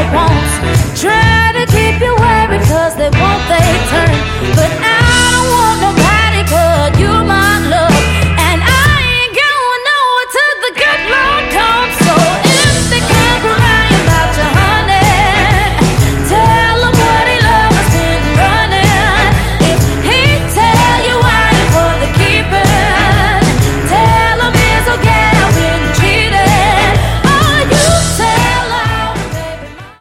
wants. Try to keep you worried, cause they won't, they turn. But